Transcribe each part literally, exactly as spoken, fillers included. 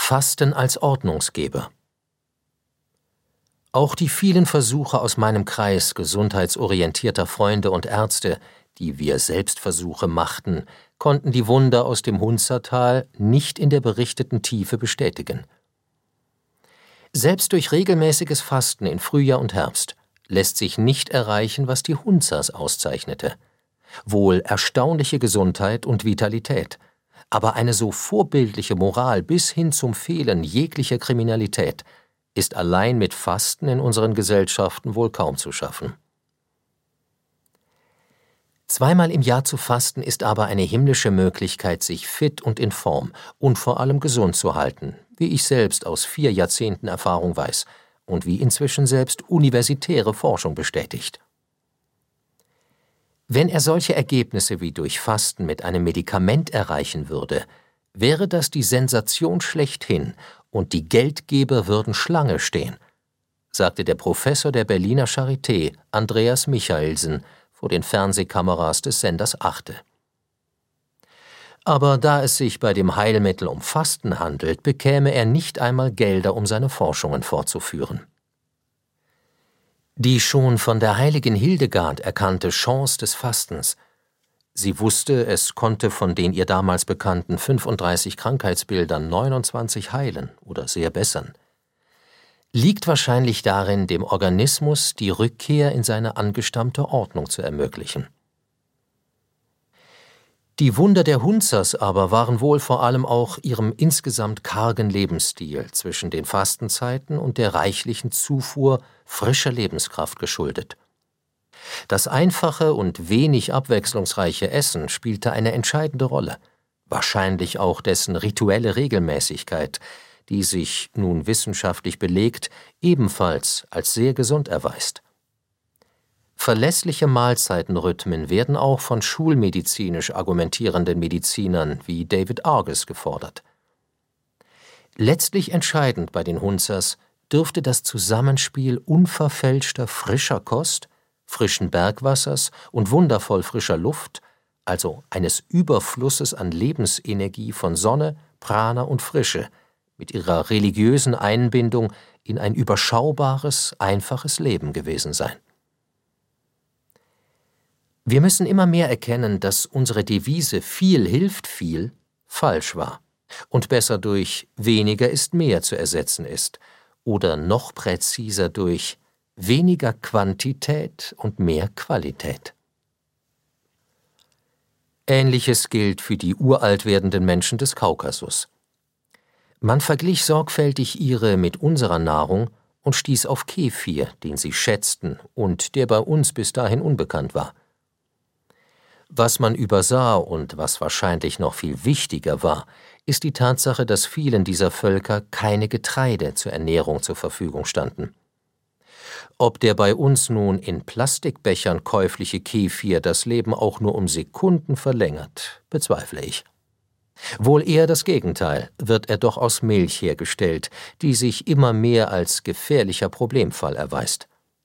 Fasten als Ordnungsgeber. Auch die vielen Versuche aus meinem Kreis gesundheitsorientierter Freunde und Ärzte, die wir Selbstversuche machten, konnten die Wunder aus dem Hunzertal nicht in der berichteten Tiefe bestätigen. Selbst durch regelmäßiges Fasten in Frühjahr und Herbst lässt sich nicht erreichen, was die Hunzers auszeichnete. Wohl erstaunliche Gesundheit und Vitalität, aber eine so vorbildliche Moral bis hin zum Fehlen jeglicher Kriminalität ist allein mit Fasten in unseren Gesellschaften wohl kaum zu schaffen. Zweimal im Jahr zu fasten ist aber eine himmlische Möglichkeit, sich fit und in Form und vor allem gesund zu halten, wie ich selbst aus vier Jahrzehnten Erfahrung weiß und wie inzwischen selbst universitäre Forschung bestätigt. Wenn er solche Ergebnisse wie durch Fasten mit einem Medikament erreichen würde, wäre das die Sensation schlechthin und die Geldgeber würden Schlange stehen, sagte der Professor der Berliner Charité, Andreas Michaelsen, vor den Fernsehkameras des Senders Arte. Aber da es sich bei dem Heilmittel um Fasten handelt, bekäme er nicht einmal Gelder, um seine Forschungen fortzuführen. Die schon von der heiligen Hildegard erkannte Chance des Fastens, sie wusste, es konnte von den ihr damals bekannten fünfunddreißig Krankheitsbildern neunundzwanzig heilen oder sehr bessern, liegt wahrscheinlich darin, dem Organismus die Rückkehr in seine angestammte Ordnung zu ermöglichen. Die Wunder der Hunzers aber waren wohl vor allem auch ihrem insgesamt kargen Lebensstil zwischen den Fastenzeiten und der reichlichen Zufuhr frischer Lebenskraft geschuldet. Das einfache und wenig abwechslungsreiche Essen spielte eine entscheidende Rolle, wahrscheinlich auch dessen rituelle Regelmäßigkeit, die sich, nun wissenschaftlich belegt, ebenfalls als sehr gesund erweist. Verlässliche Mahlzeitenrhythmen werden auch von schulmedizinisch argumentierenden Medizinern wie David Argus gefordert. Letztlich entscheidend bei den Hunzers dürfte das Zusammenspiel unverfälschter frischer Kost, frischen Bergwassers und wundervoll frischer Luft, also eines Überflusses an Lebensenergie von Sonne, Prana und Frische, mit ihrer religiösen Einbindung in ein überschaubares, einfaches Leben gewesen sein. Wir müssen immer mehr erkennen, dass unsere Devise »viel hilft viel« falsch war und besser durch »weniger ist mehr« zu ersetzen ist oder noch präziser durch »weniger Quantität und mehr Qualität«. Ähnliches gilt für die uralt werdenden Menschen des Kaukasus. Man verglich sorgfältig ihre mit unserer Nahrung und stieß auf Kefir, den sie schätzten und der bei uns bis dahin unbekannt war. Was man übersah und was wahrscheinlich noch viel wichtiger war, ist die Tatsache, dass vielen dieser Völker keine Getreide zur Ernährung zur Verfügung standen. Ob der bei uns nun in Plastikbechern käufliche Kefir das Leben auch nur um Sekunden verlängert, bezweifle ich. Wohl eher das Gegenteil, wird er doch aus Milch hergestellt, die sich immer mehr als gefährlicher Problemfall erweist.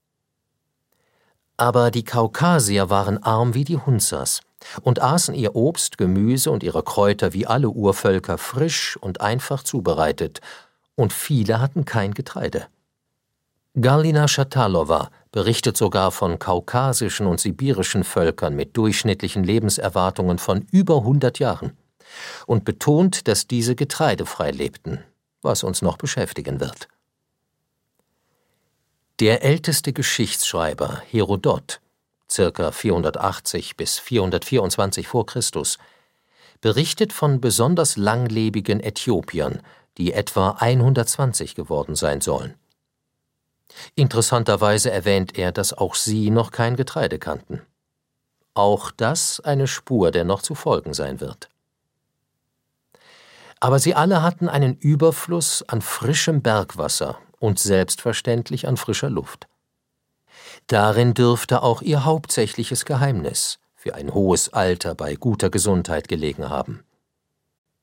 Aber die Kaukasier waren arm wie die Hunzers und aßen ihr Obst, Gemüse und ihre Kräuter wie alle Urvölker frisch und einfach zubereitet, und viele hatten kein Getreide. Galina Schatalowa berichtet sogar von kaukasischen und sibirischen Völkern mit durchschnittlichen Lebenserwartungen von über hundert Jahren und betont, dass diese getreidefrei lebten, was uns noch beschäftigen wird. Der älteste Geschichtsschreiber Herodot, ca. vierhundertachtzig bis vierhundertvierundzwanzig vor Christus, berichtet von besonders langlebigen Äthiopiern, die etwa hundertzwanzig geworden sein sollen. Interessanterweise erwähnt er, dass auch sie noch kein Getreide kannten. Auch das eine Spur, der noch zu folgen sein wird. Aber sie alle hatten einen Überfluss an frischem Bergwasser und selbstverständlich an frischer Luft. Darin dürfte auch ihr hauptsächliches Geheimnis für ein hohes Alter bei guter Gesundheit gelegen haben.